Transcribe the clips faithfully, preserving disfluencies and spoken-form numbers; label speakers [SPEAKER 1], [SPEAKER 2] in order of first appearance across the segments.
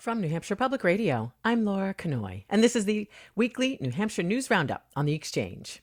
[SPEAKER 1] From New Hampshire Public Radio, I'm Laura Kanoy, and this is the weekly New Hampshire News Roundup on The Exchange.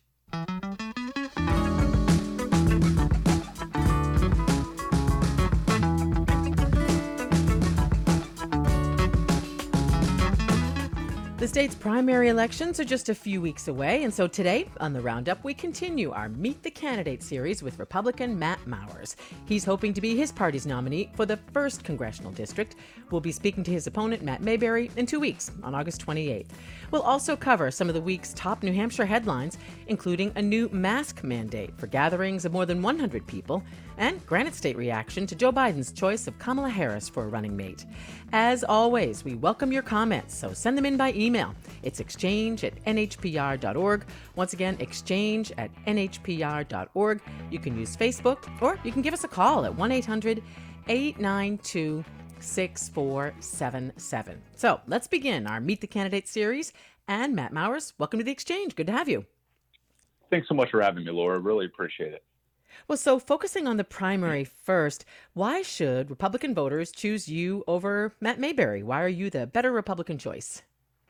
[SPEAKER 1] The state's primary elections are just a few weeks away, and so today on the Roundup, we continue our Meet the Candidate series with Republican Matt Mowers. He's hoping to be his party's nominee for the first congressional district. We'll be speaking to his opponent, Matt Mayberry, in two weeks, on August twenty-eighth. We'll also cover some of the week's top New Hampshire headlines, including a new mask mandate for gatherings of more than one hundred people, and Granite State reaction to Joe Biden's choice of Kamala Harris for a running mate. As always, we welcome your comments, so send them in by email. It's exchange at n h p r dot org. Once again, exchange at n h p r dot org. You can use Facebook, or you can give us a call at one eight hundred eight nine two six four seven seven. So let's begin our Meet the Candidate series. And Matt Mowers, welcome to the Exchange. Good to have you.
[SPEAKER 2] Thanks so much for having me, Laura. Really appreciate it.
[SPEAKER 1] Well, so focusing on the primary first, why should Republican voters choose you over Matt Mayberry? Why are you the better Republican choice?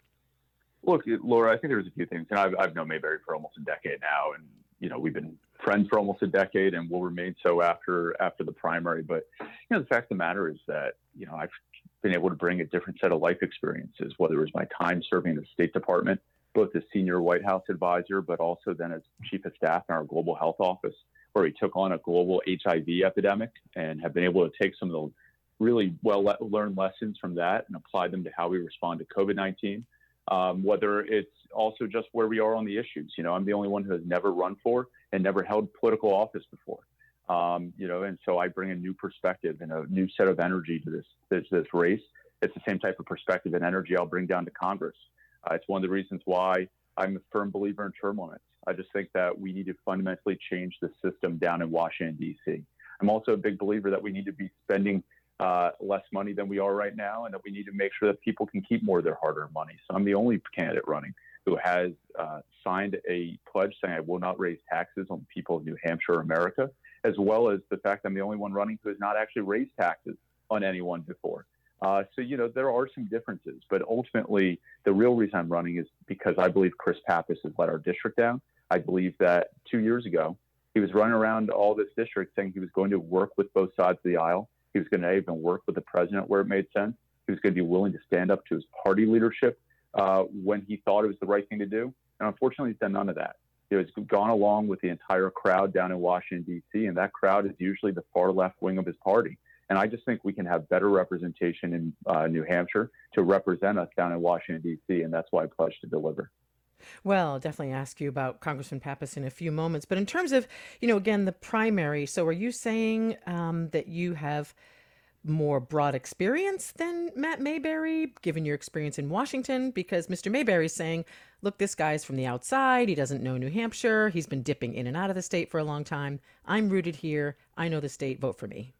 [SPEAKER 2] Look, Laura, I think there's a few things, and I've, I've known Mayberry for almost a decade now, and you know we've been friends for almost a decade, and will remain so after after the primary. But you know, the fact of the matter is that you know I've been able to bring a different set of life experiences, whether it was my time serving in the State Department, both as senior White House advisor, but also then as chief of staff in our global health office, where we took on a global H I V epidemic and have been able to take some of the really well-learned lessons from that and apply them to how we respond to COVID nineteen. Um, whether it's also just where we are on the issues. You know, I'm the only one who has never run for and never held political office before. Um, you know, and so I bring a new perspective and a new set of energy to this, this, this race. It's the same type of perspective and energy I'll bring down to Congress. Uh, it's one of the reasons why I'm a firm believer in term limits. I just think that we need to fundamentally change the system down in Washington, D C. I'm also a big believer that we need to be spending uh, less money than we are right now, and that we need to make sure that people can keep more of their hard-earned money. So I'm the only candidate running who has uh, signed a pledge saying I will not raise taxes on the people of New Hampshire or America, as well as the fact I'm the only one running who has not actually raised taxes on anyone before. Uh, so, you know, there are some differences, but ultimately the real reason I'm running is because I believe Chris Pappas has let our district down. I believe that two years ago, he was running around all this district saying he was going to work with both sides of the aisle. He was going to even work with the president where it made sense. He was going to be willing to stand up to his party leadership uh, when he thought it was the right thing to do. And unfortunately, he's done none of that. He has gone along with the entire crowd down in Washington, D C, and that crowd is usually the far left wing of his party. And I just think we can have better representation in uh, New Hampshire to represent us down in Washington, D C, and that's why I pledge to deliver.
[SPEAKER 1] Well, I'll definitely ask you about Congressman Pappas in a few moments. But in terms of, you know, again, the primary, so are you saying um, that you have more broad experience than Matt Mayberry, given your experience in Washington? Because Mister Mayberry is saying, look, this guy's from the outside. He doesn't know New Hampshire. He's been dipping in and out of the state for a long time. I'm rooted here. I know the state. Vote for me.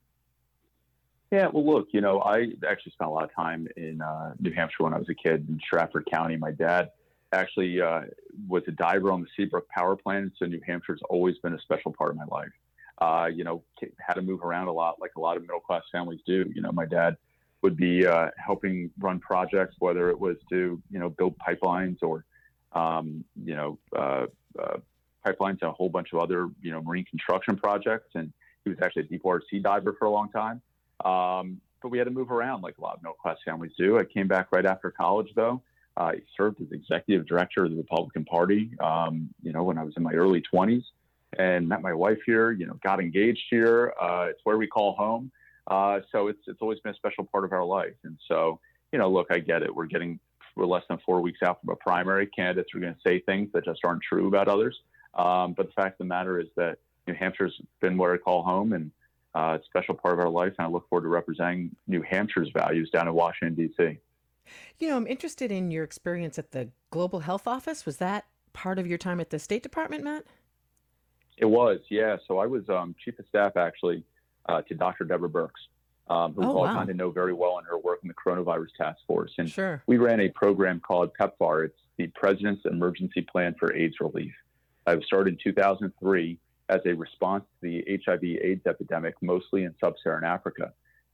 [SPEAKER 2] Yeah, well, look, you know, I actually spent a lot of time in uh, New Hampshire when I was a kid in Stratford County. My dad actually uh, was a diver on the Seabrook Power Plant, so New Hampshire's always been a special part of my life. Uh, you know, had to move around a lot like a lot of middle-class families do. You know, my dad would be uh, helping run projects, whether it was to, you know, build pipelines or, um, you know, uh, uh, pipelines and a whole bunch of other, you know, marine construction projects. And he was actually a deep water sea diver for a long time. Um, but we had to move around like a lot of middle-class families do. I came back right after college, though. Uh, I served as executive director of the Republican Party, um, you know, when I was in my early twenties, and met my wife here, you know, got engaged here. Uh, it's where we call home. Uh, so it's it's always been a special part of our life. And so, you know, look, I get it. We're getting, we're less than four weeks out from a primary. Candidates are going to say things that just aren't true about others. Um, but the fact of the matter is that New Hampshire's been where I call home, and uh, it's a special part of our life. And I look forward to representing New Hampshire's values down in Washington, D C.
[SPEAKER 1] You know, I'm interested in your experience at the Global Health Office. Was that part of your time at the State Department, Matt?
[SPEAKER 2] It was, yeah. So I was um, chief of staff, actually, uh, to Doctor Deborah Birx, um, who
[SPEAKER 1] oh,
[SPEAKER 2] we all
[SPEAKER 1] wow.
[SPEAKER 2] kind of know very well in her work in the coronavirus task force. And
[SPEAKER 1] sure.
[SPEAKER 2] we ran a program called PEPFAR. It's the President's Emergency Plan for AIDS Relief. I started in two thousand three as a response to the H I V AIDS epidemic, mostly in sub-Saharan Africa.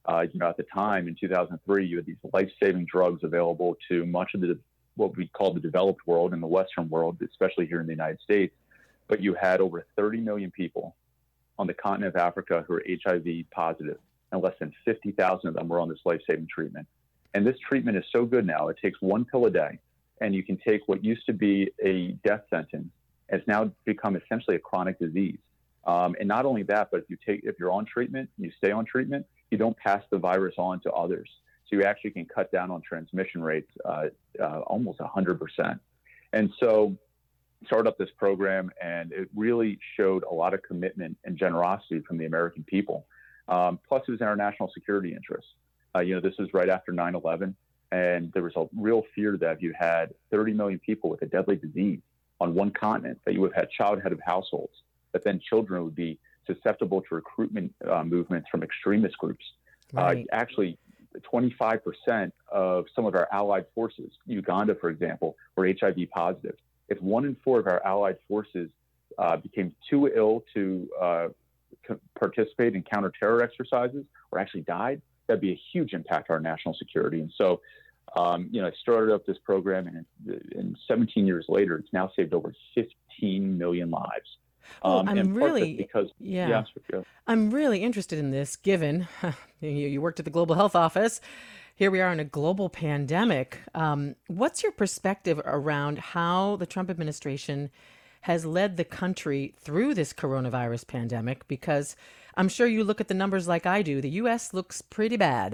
[SPEAKER 2] Uh, you know, at the time in two thousand three, you had these life-saving drugs available to much of the what we call the developed world and the Western world, especially here in the United States. But you had over thirty million people on the continent of Africa who are H I V positive, and less than fifty thousand of them were on this life-saving treatment. And this treatment is so good now; it takes one pill a day, and you can take what used to be a death sentence. It's now become essentially a chronic disease. Um, and not only that, but if you take, if you're on treatment, you stay on treatment, you don't pass the virus on to others. So you actually can cut down on transmission rates uh, uh, almost one hundred percent. And so started up this program, and it really showed a lot of commitment and generosity from the American people. Um, plus, it was in our national security interests. Uh, you know, this was right after nine eleven, and there was a real fear that if you had thirty million people with a deadly disease on one continent, that you would have had child head of households, that then children would be susceptible to recruitment uh, movements from extremist groups. Right. Uh, actually, twenty-five percent of some of our allied forces, Uganda, for example, were H I V positive. If one in four of our allied forces uh, became too ill to uh, co- participate in counterterror exercises or actually died, that'd be a huge impact on our national security. And so, um, you know, I started up this program, and, and seventeen years later, it's now saved over fifteen million lives.
[SPEAKER 1] Well, um, I'm really,
[SPEAKER 2] because,
[SPEAKER 1] yeah,
[SPEAKER 2] yeah, yeah,
[SPEAKER 1] I'm really interested in this, given you, you worked at the Global Health Office. Here we are in a global pandemic. Um, what's your perspective around how the Trump administration has led the country through this coronavirus pandemic? Because I'm sure you look at the numbers like I do. The U S looks pretty bad.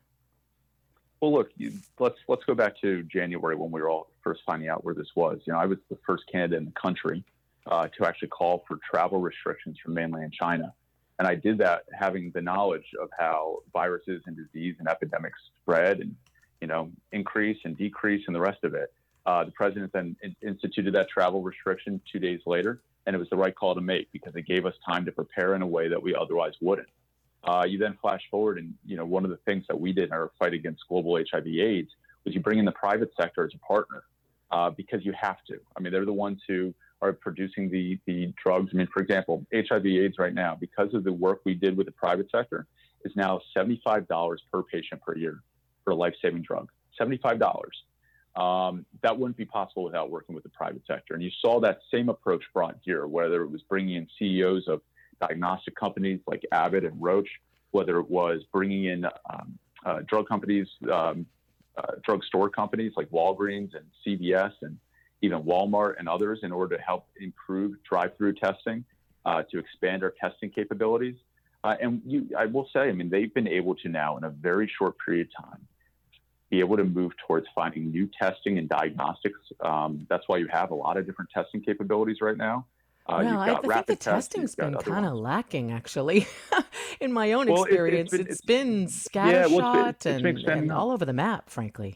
[SPEAKER 2] Well, look, you, let's let's go back to January when we were all first finding out where this was. You know, I was the first candidate in the country Uh, to actually call for travel restrictions from mainland China. And I did that having the knowledge of how viruses and disease and epidemics spread and, you know, increase and decrease and the rest of it. Uh, the president then in- instituted that travel restriction two days later, and it was the right call to make because it gave us time to prepare in a way that we otherwise wouldn't. Uh, you then flash forward, and, you know, one of the things that we did in our fight against global H I V AIDS was you bring in the private sector as a partner uh, because you have to. I mean, they're the ones who are producing the, the drugs. I mean, for example, H I V AIDS right now, because of the work we did with the private sector, is now seventy-five dollars per patient per year for a life-saving drug. seventy-five dollars. Um, that wouldn't be possible without working with the private sector. And you saw that same approach brought here, whether it was bringing in C E Os of diagnostic companies like Abbott and Roche, whether it was bringing in um, uh, drug companies, um, uh, drugstore companies like Walgreens and C V S and even Walmart and others in order to help improve drive-through testing, uh, to expand our testing capabilities. Uh, and you, I will say, I mean, they've been able to now, in a very short period of time, be able to move towards finding new testing and diagnostics. Um, that's why you have a lot of different testing capabilities right now. Uh,
[SPEAKER 1] well,
[SPEAKER 2] you've got
[SPEAKER 1] I, I think the
[SPEAKER 2] tests,
[SPEAKER 1] testing's been kind of lacking, actually. In my own
[SPEAKER 2] well,
[SPEAKER 1] experience,
[SPEAKER 2] it,
[SPEAKER 1] it's been, it's been scattershot
[SPEAKER 2] yeah, well, it's been, it's
[SPEAKER 1] and, and all over the map, frankly.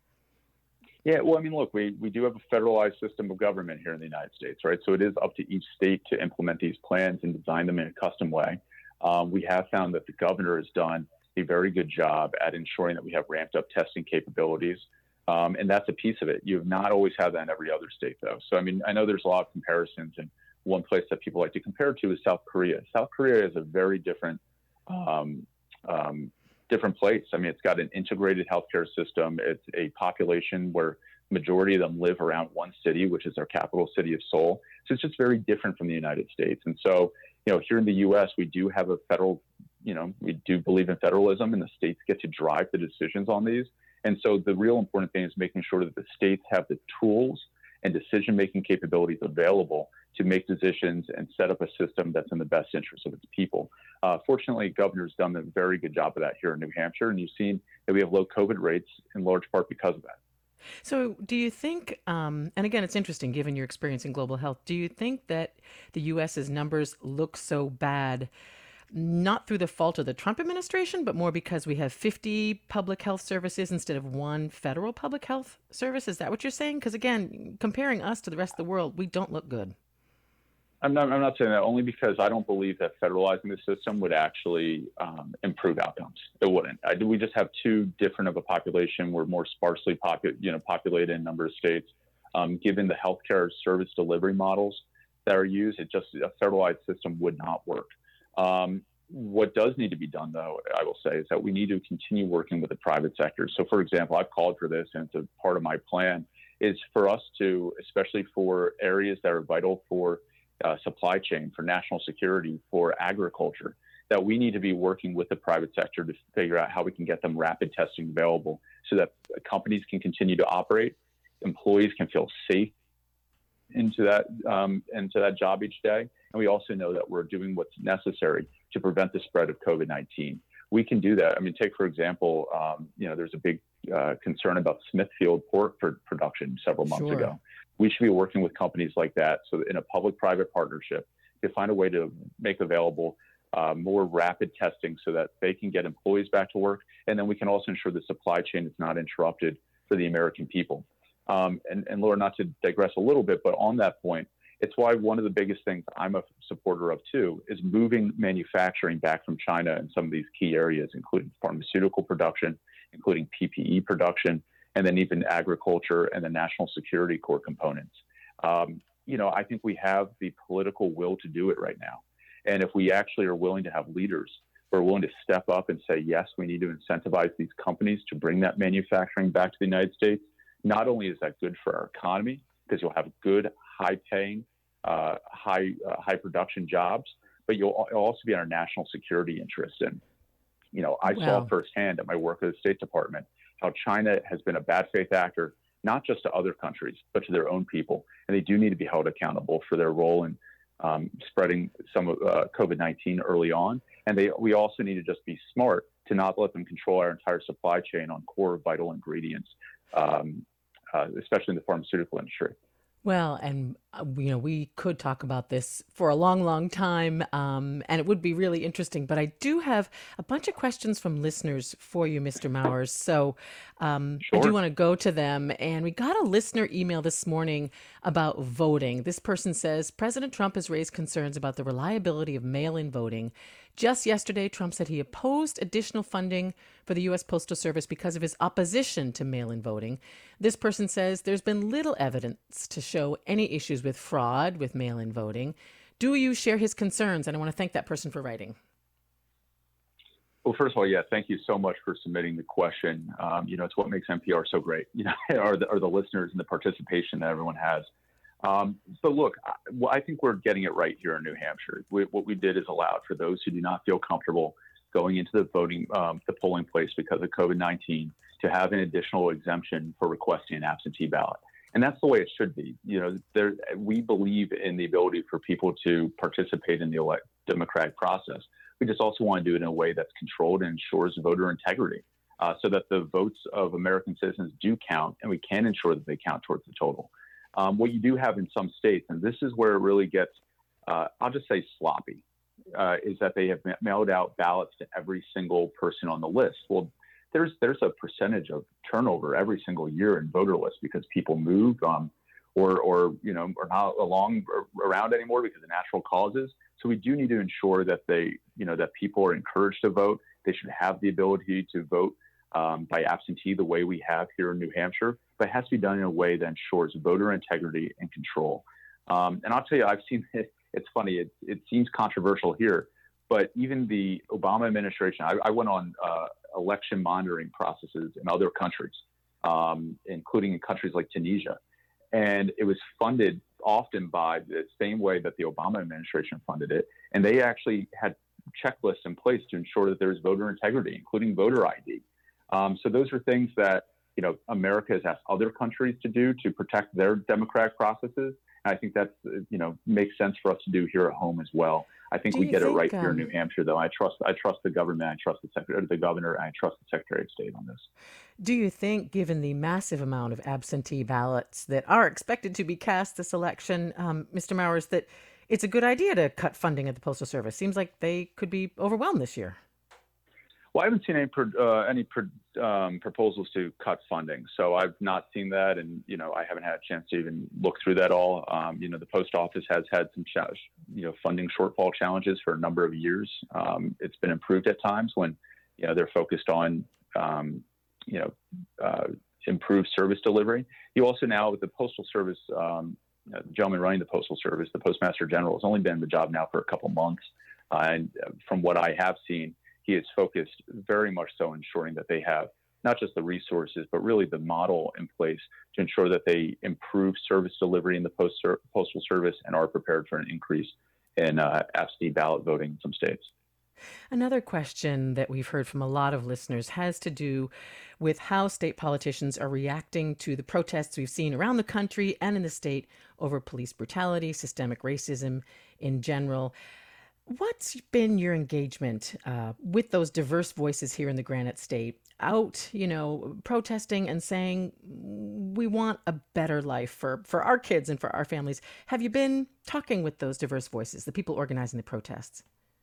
[SPEAKER 2] Yeah, well, I mean, look, we, we do have a federalized system of government here in the United States, right? So it is up to each state to implement these plans and design them in a custom way. Um, we have found that the governor has done a very good job at ensuring that we have ramped up testing capabilities. Um, and that's a piece of it. You have not always had that in every other state, though. So, I mean, I know there's a lot of comparisons, and one place that people like to compare to is South Korea. South Korea is a very different um, um, different place. I mean, it's got an integrated healthcare system. It's a population where majority of them live around one city, which is our capital city of Seoul. So it's just very different from the United States. And so, you know, here in the U S, we do have a federal, you know, we do believe in federalism, and the states get to drive the decisions on these. And so the real important thing is making sure that the states have the tools and decision-making capabilities available to make decisions and set up a system that's in the best interest of its people. Uh, fortunately, governor's done a very good job of that here in New Hampshire, and you've seen that we have low COVID rates in large part because of that.
[SPEAKER 1] So do you think, um, and again, it's interesting given your experience in global health, do you think that the U S's numbers look so bad, not through the fault of the Trump administration, but more because we have fifty public health services instead of one federal public health service? Is that what you're saying? Because again, comparing us to the rest of the world, we don't look good.
[SPEAKER 2] I'm not, I'm not saying that, only because I don't believe that federalizing the system would actually um, improve outcomes. It wouldn't. I, we just have too different of a population. We're more sparsely popu- you know, populated in a number of states. Um, given the healthcare service delivery models that are used, it just a federalized system would not work. Um, what does need to be done, though, I will say, is that we need to continue working with the private sector. So, for example, I've called for this, and it's a part of my plan, is for us to, especially for areas that are vital for uh, supply chain, for national security, for agriculture, that we need to be working with the private sector to figure out how we can get them rapid testing available so that companies can continue to operate, employees can feel safe into that um, into that job each day. And we also know that we're doing what's necessary to prevent the spread of COVID nineteen. We can do that. I mean, take, for example, um, you know, there's a big uh, concern about Smithfield pork for production several months
[SPEAKER 1] Sure.
[SPEAKER 2] ago. We should be working with companies like that, so that in a public-private partnership, to find a way to make available uh, more rapid testing so that they can get employees back to work. And then we can also ensure the supply chain is not interrupted for the American people. Um, and, and Laura, not to digress a little bit, but on that point, it's why one of the biggest things I'm a supporter of too is moving manufacturing back from China in some of these key areas, including pharmaceutical production, including P P E production, and then even agriculture and the national security core components. Um, you know, I think we have the political will to do it right now. And if we actually are willing to have leaders who are willing to step up and say, yes, we need to incentivize these companies to bring that manufacturing back to the United States, not only is that good for our economy, because you'll have good, high-paying, uh, high uh, high production jobs, but you'll, you'll also be in our national security interest. And, you know, I
[SPEAKER 1] Wow.
[SPEAKER 2] saw firsthand at my work at the State Department how China has been a bad faith actor, not just to other countries, but to their own people. And they do need to be held accountable for their role in um, spreading some of uh, COVID nineteen early on. And they, we also need to just be smart to not let them control our entire supply chain on core vital ingredients, um, uh, especially in the pharmaceutical industry.
[SPEAKER 1] Well, and uh, you know, we could talk about this for a long, long time, um, and it would be really interesting. But I do have a bunch of questions from listeners for you, Mister Mowers. So um, I do
[SPEAKER 2] Sure.
[SPEAKER 1] want to go to them. And we got a listener email this morning about voting. This person says President Trump has raised concerns about the reliability of mail-in voting. Just yesterday, Trump said he opposed additional funding for the U S Postal Service because of his opposition to mail-in voting. This person says there's been little evidence to show any issues with fraud with mail-in voting. Do you share his concerns? And I want to thank that person for writing.
[SPEAKER 2] Well, first of all, yeah, thank you so much for submitting the question. Um, you know, it's what makes N P R so great, you know, are the, are the listeners and the participation that everyone has. Um, so look, I, well, I think we're getting it right here in New Hampshire. We, what we did is allowed for those who do not feel comfortable going into the voting, um, the polling place because of COVID nineteen to have an additional exemption for requesting an absentee ballot. And that's the way it should be. You know, there, we believe in the ability for people to participate in the elect democratic process. We just also want to do it in a way that's controlled and ensures voter integrity uh, so that the votes of American citizens do count and we can ensure that they count towards the total. Um, what you do have in some states, and this is where it really gets, uh, I'll just say sloppy, uh, is that they have ma- mailed out ballots to every single person on the list. Well, there's there's a percentage of turnover every single year in voter lists because people move um, or, or, you know, are not along or around anymore because of natural causes. So we do need to ensure that they, you know, that people are encouraged to vote. They should have the ability to vote um, by absentee the way we have here in New Hampshire, but it has to be done in a way that ensures voter integrity and control. Um, and I'll tell you, I've seen it. It's funny. It, it seems controversial here, but even the Obama administration, I, I went on uh, election monitoring processes in other countries, um, including in countries like Tunisia. And it was funded often by the same way that the Obama administration funded it. And they actually had checklists in place to ensure that there's voter integrity, including voter I D. Um, so those are things that, you know, America has asked other countries to do to protect their democratic processes. And I think that's, you know, makes sense for us to do here at home as well. I think
[SPEAKER 1] Do
[SPEAKER 2] we
[SPEAKER 1] you
[SPEAKER 2] get
[SPEAKER 1] think,
[SPEAKER 2] it right here in
[SPEAKER 1] um,
[SPEAKER 2] New Hampshire, though. I trust, I trust the government, I trust the secretary, the governor, and I trust the Secretary of State on this.
[SPEAKER 1] Do you think, given the massive amount of absentee ballots that are expected to be cast this election, um, Mister Mowers, that it's a good idea to cut funding at the Postal Service? Seems like they could be overwhelmed this year.
[SPEAKER 2] Well, I haven't seen any pro, uh, any pro, um, proposals to cut funding, so I've not seen that, and you know I haven't had a chance to even look through that all. Um, you know, the post office has had some ch- you know funding shortfall challenges for a number of years. Um, it's been improved at times when you know they're focused on um, you know uh, improved service delivery. You also now with the Postal Service, um, the gentleman running the Postal Service, the Postmaster General, has only been in the job now for a couple months. Uh, and from what I have seen, he is focused very much so on ensuring that they have not just the resources, but really the model in place to ensure that they improve service delivery in the post- postal service and are prepared for an increase in uh, absentee ballot voting in some states.
[SPEAKER 1] Another question that we've heard from a lot of listeners has to do with how state politicians are reacting to the protests we've seen around the country and in the state over police brutality, systemic racism in general. What's been your engagement uh, with those diverse voices here in the Granite State, out, you know, protesting and saying we want a better life for, for our kids and for our families? Have you been talking with those diverse voices, the people organizing the protests?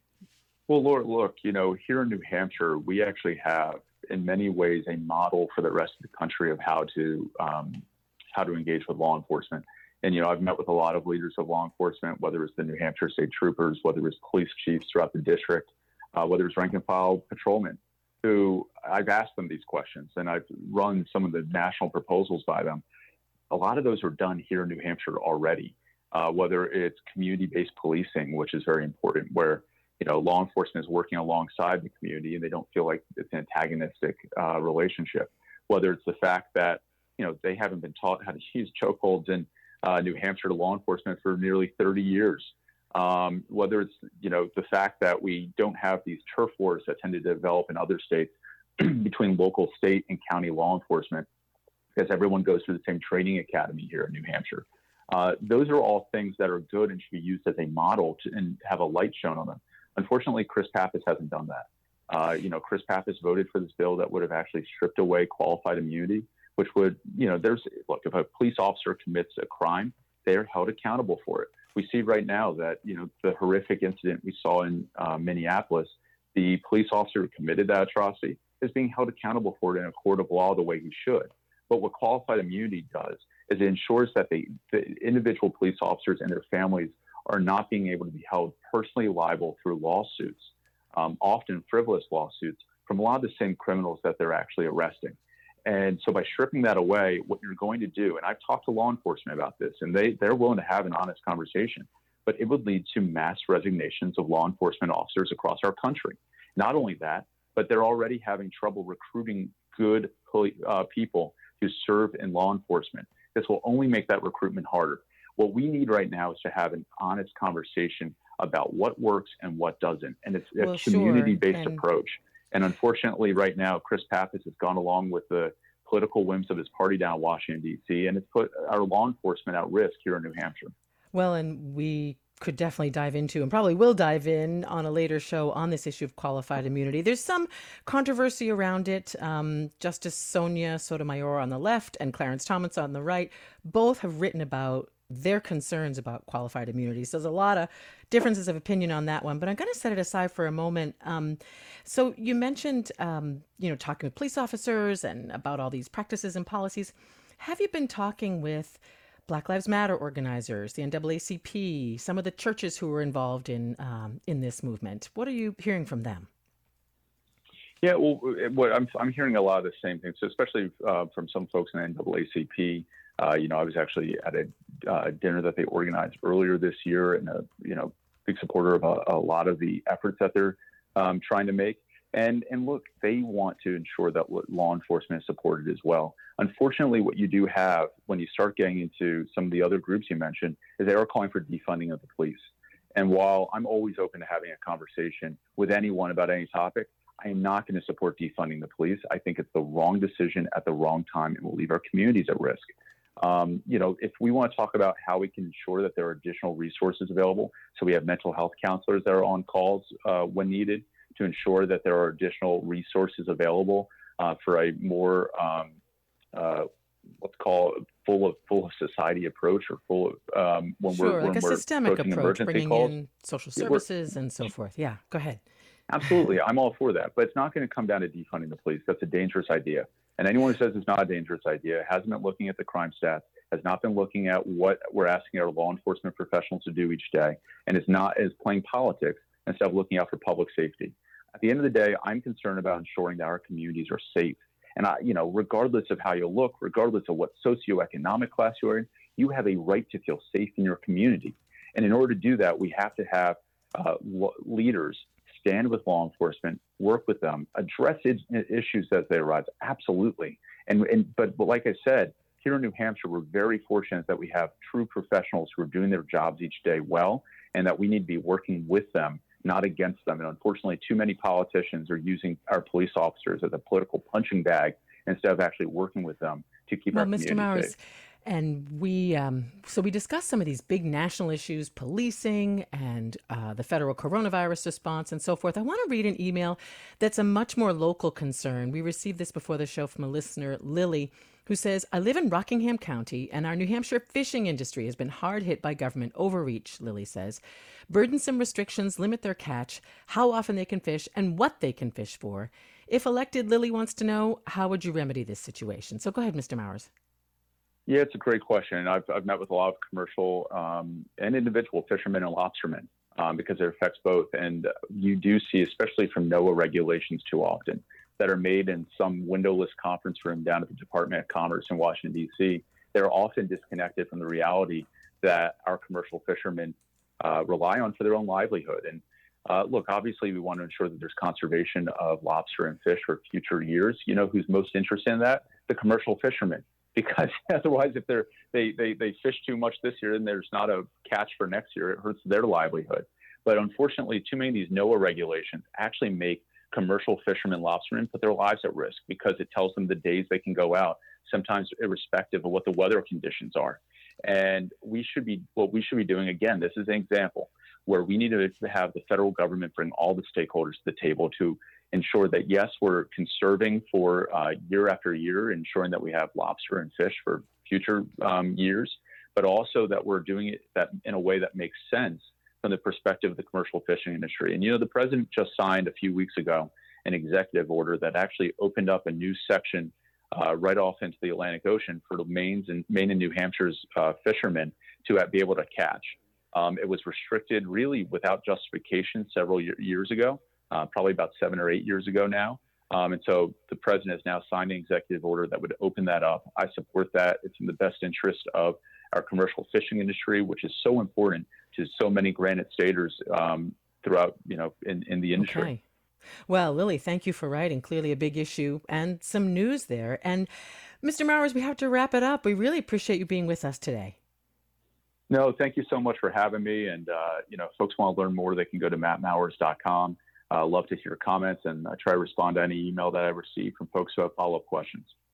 [SPEAKER 2] Well, Laura, look, you know, here in New Hampshire, we actually have, in many ways, a model for the rest of the country of how to um, how to engage with law enforcement. And, you know, I've met with a lot of leaders of law enforcement, whether it's the New Hampshire State Troopers, whether it's police chiefs throughout the district, uh, whether it's rank and file patrolmen, who I've asked them these questions and I've run some of the national proposals by them. A lot of those are done here in New Hampshire already, uh, whether it's community-based policing, which is very important, where, you know, law enforcement is working alongside the community and they don't feel like it's an antagonistic uh, relationship, whether it's the fact that, you know, they haven't been taught how to use chokeholds in Uh, New Hampshire to law enforcement for nearly thirty years. Um, whether it's, you know, the fact that we don't have these turf wars that tend to develop in other states between local, state, and county law enforcement, because everyone goes through the same training academy here in New Hampshire. Uh, those are all things that are good and should be used as a model to, and have a light shown on them. Unfortunately, Chris Pappas hasn't done that. Uh, you know, Chris Pappas voted for this bill that would have actually stripped away qualified immunity, which would, you know, there's, look, if a police officer commits a crime, they're held accountable for it. We see right now that, you know, the horrific incident we saw in uh, Minneapolis, the police officer who committed that atrocity is being held accountable for it in a court of law the way he should. But what qualified immunity does is it ensures that they, the individual police officers and their families are not being able to be held personally liable through lawsuits, um, often frivolous lawsuits, from a lot of the same criminals that they're actually arresting. And so by stripping that away, what you're going to do, and I've talked to law enforcement about this, and they, they're willing to have an honest conversation, but it would lead to mass resignations of law enforcement officers across our country. Not only that, but they're already having trouble recruiting good uh, people to serve in law enforcement. This will only make that recruitment harder. What we need right now is to have an honest conversation about what works and what doesn't. And it's a well, community-based sure. and- approach. And unfortunately, right now, Chris Pappas has gone along with the political whims of his party down in Washington, D C, and it's put our law enforcement at risk here in New Hampshire.
[SPEAKER 1] Well, and we could definitely dive into, and probably will dive in on a later show on this issue of qualified immunity. There's some controversy around it. Um, Justice Sonia Sotomayor on the left and Clarence Thomas on the right both have written about their concerns about qualified immunity. So there's a lot of differences of opinion on that one, but I'm going to set it aside for a moment. Um, so you mentioned, um, you know, talking with police officers and about all these practices and policies. Have you been talking with Black Lives Matter organizers, the N double A C P, some of the churches who were involved in um, in this movement? What are you hearing from them?
[SPEAKER 2] Yeah, well, what I'm, I'm hearing a lot of the same things, so especially uh, from some folks in the N double A C P. Uh, you know, I was actually at a uh, dinner that they organized earlier this year, and a you know big supporter of a, a lot of the efforts that they're um, trying to make. And and look, they want to ensure that law enforcement is supported as well. Unfortunately, what you do have when you start getting into some of the other groups you mentioned is they are calling for defunding of the police. And while I'm always open to having a conversation with anyone about any topic, I am not going to support defunding the police. I think it's the wrong decision at the wrong time and will leave our communities at risk. Um, you know, if we want to talk about how we can ensure that there are additional resources available, so we have mental health counselors that are on calls uh, when needed to ensure that there are additional resources available uh, for a more, um, uh, let's call it full of full of society approach, or full of um, when
[SPEAKER 1] sure,
[SPEAKER 2] we're
[SPEAKER 1] like
[SPEAKER 2] when
[SPEAKER 1] a
[SPEAKER 2] we're
[SPEAKER 1] systemic approach, bringing
[SPEAKER 2] calls,
[SPEAKER 1] in social services and so forth. Yeah, go ahead.
[SPEAKER 2] Absolutely, I'm all for that, but it's not going to come down to defunding the police. That's a dangerous idea. And anyone who says it's not a dangerous idea hasn't been looking at the crime stats, has not been looking at what we're asking our law enforcement professionals to do each day, and is not is playing politics instead of looking out for public safety. At the end of the day, I'm concerned about ensuring that our communities are safe. And I, you know, regardless of how you look, regardless of what socioeconomic class you're in, you have a right to feel safe in your community. And in order to do that, we have to have uh, lo- leaders stand with law enforcement, work with them, address I- issues as they arise. Absolutely. And, and but, but like I said, here in New Hampshire, we're very fortunate that we have true professionals who are doing their jobs each day well, and that we need to be working with them, not against them. And unfortunately, too many politicians are using our police officers as a political punching bag instead of actually working with them to keep
[SPEAKER 1] Well,
[SPEAKER 2] our
[SPEAKER 1] mister
[SPEAKER 2] community
[SPEAKER 1] Mowers,
[SPEAKER 2] safe.
[SPEAKER 1] and we, um, so we discussed some of these big national issues, policing and uh, the federal coronavirus response and so forth. I want to read an email that's a much more local concern. We received this before the show from a listener, Lily, who says, I live in Rockingham County, and our New Hampshire fishing industry has been hard hit by government overreach, Lily says. Burdensome restrictions limit their catch, how often they can fish, and what they can fish for. If elected, Lily wants to know, how would you remedy this situation? So go ahead, mister Mowers.
[SPEAKER 2] Yeah, it's a great question. And I've, I've met with a lot of commercial um, and individual fishermen and lobstermen um, because it affects both. And you do see, especially from NOAA regulations too often, that are made in some windowless conference room down at the Department of Commerce in Washington, D C. They're often disconnected from the reality that our commercial fishermen uh, rely on for their own livelihood. And uh, look, obviously, we want to ensure that there's conservation of lobster and fish for future years. You know who's most interested in that? The commercial fishermen. Because otherwise, if they're, they, they, they fish too much this year and there's not a catch for next year, it hurts their livelihood. But unfortunately, too many of these NOAA regulations actually make commercial fishermen, lobstermen, put their lives at risk because it tells them the days they can go out, sometimes irrespective of what the weather conditions are. And we should be, what we should be doing, again, this is an example where we need to have the federal government bring all the stakeholders to the table to ensure that, yes, we're conserving for uh, year after year, ensuring that we have lobster and fish for future um, years, but also that we're doing it that in a way that makes sense from the perspective of the commercial fishing industry. And, you know, the president just signed a few weeks ago an executive order that actually opened up a new section uh, right off into the Atlantic Ocean for the Maine's and Maine and New Hampshire's uh, fishermen to uh, be able to catch. Um, it was restricted really without justification several y- years ago. Uh, probably about seven or eight years ago now. Um, and so the president has now signed an executive order that would open that up. I support that. It's in the best interest of our commercial fishing industry, which is so important to so many Granite Staters um, throughout, you know, in, in the industry.
[SPEAKER 1] Okay. Well, Lily, thank you for writing. Clearly a big issue and some news there. And mister Mowers, we have to wrap it up. We really appreciate you being with us today.
[SPEAKER 2] No, thank you so much for having me. And, uh, you know, if folks want to learn more, they can go to matt mowers dot com. Uh, love to hear comments, and I try to respond to any email that I receive from folks who have follow-up questions.